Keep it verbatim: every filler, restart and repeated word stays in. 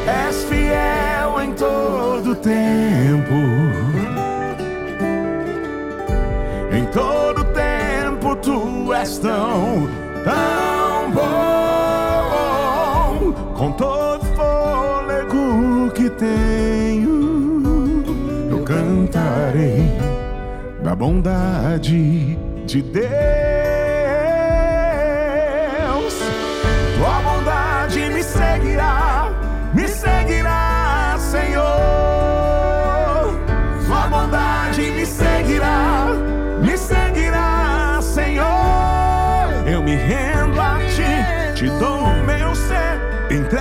És fiel em todo tempo. Em todo tempo tu és tão, tão bom. Com todo fôlego que tenho, eu cantarei da bondade de Deus. Tua bondade me seguirá, me seguirá, Senhor. Tua bondade me seguirá, me seguirá, Senhor. Eu me rendo a ti, te dou o meu ser, entrego